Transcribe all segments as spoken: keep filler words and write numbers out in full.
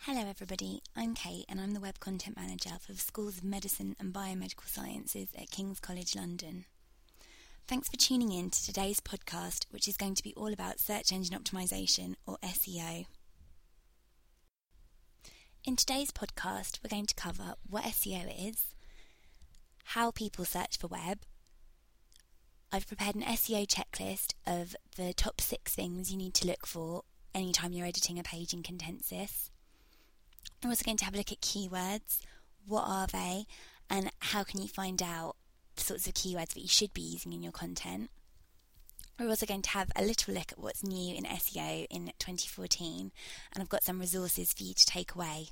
Hello everybody, I'm Kate and I'm the Web Content Manager for the Schools of Medicine and Biomedical Sciences at King's College London. Thanks for tuning in to today's podcast, which is going to be all about search engine optimization, or S E O. In today's podcast, we're going to cover what S E O is, how people search for web. I've prepared an S E O checklist of the top six things you need to look for anytime you're editing a page in Contensys. We're also going to have a look at keywords. What are they, and how can you find out the sorts of keywords that you should be using in your content? We're also going to have a little look at what's new in S E O in twenty fourteen, and I've got some resources for you to take away.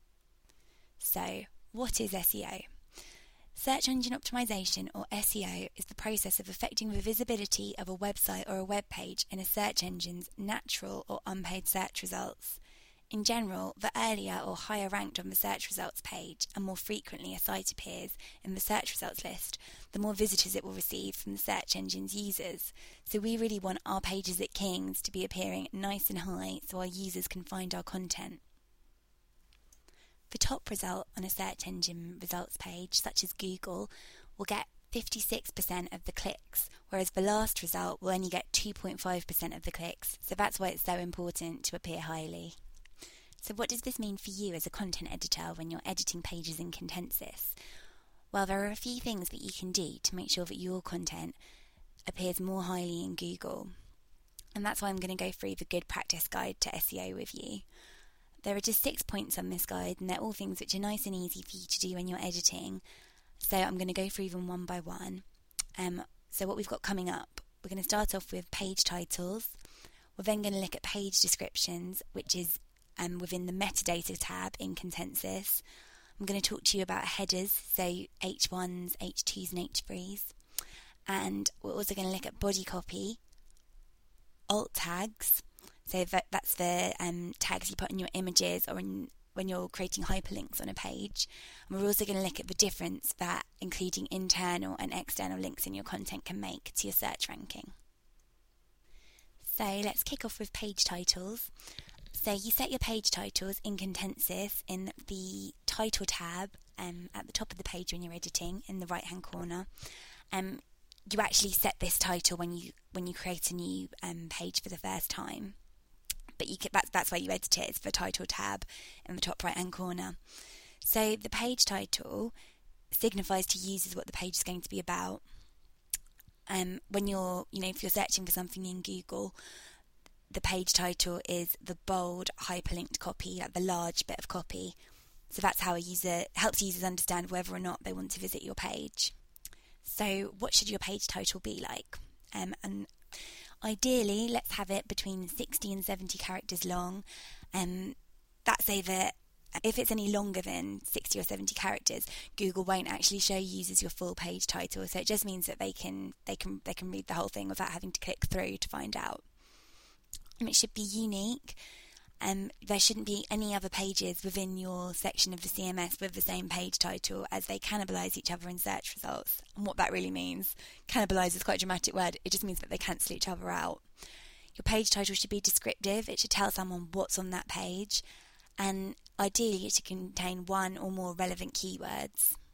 So, what is S E O? Search engine optimization, or S E O, is the process of affecting the visibility of a website or a web page in a search engine's natural or unpaid search results. In general, the earlier or higher ranked on the search results page, and more frequently a site appears in the search results list, the more visitors it will receive from the search engine's users. So we really want our pages at King's to be appearing nice and high so our users can find our content. The top result on a search engine results page, such as Google, will get fifty-six percent of the clicks, whereas the last result will only get two point five percent of the clicks. So that's why it's so important to appear highly. So what does this mean for you as a content editor when you're editing pages in Contensys? Well, there are a few things that you can do to make sure that your content appears more highly in Google. And that's why I'm going to go through the Good Practice Guide to S E O with you. There are just six points on this guide, and they're all things which are nice and easy for you to do when you're editing. So I'm going to go through them one by one. Um, so what we've got coming up, we're going to start off with page titles. We're then going to look at page descriptions, which is Um, within the metadata tab in Contensys. I'm going to talk to you about headers, so H ones, H twos and H threes. And we're also going to look at body copy, alt tags, so that, that's the um, tags you put in your images or in, when you're creating hyperlinks on a page. And we're also going to look at the difference that including internal and external links in your content can make to your search ranking. So let's kick off with page titles. So you set your page titles in Contensys in the title tab um, at the top of the page when you're editing in the right hand corner. Um, you actually set this title when you when you create a new um, page for the first time, but you can, that's that's where you edit it. It's the title tab in the top right hand corner. So the page title signifies to users what the page is going to be about. Um, when you're you know if you're searching for something in Google, the page title is the bold hyperlinked copy, like the large bit of copy. So that's how a user helps users understand whether or not they want to visit your page. So what should your page title be like? Um, and ideally, let's have it between sixty and seventy characters long. Um, that's over. If it's any longer than sixty or seventy characters, Google won't actually show users your full page title. So it just means that they can they can they can read the whole thing without having to click through to find out. And it should be unique. Um, there shouldn't be any other pages within your section of the C M S with the same page title, as they cannibalise each other in search results. And what that really means, cannibalise is quite a dramatic word, it just means that they cancel each other out. Your page title should be descriptive, it should tell someone what's on that page, and ideally it should contain one or more relevant keywords.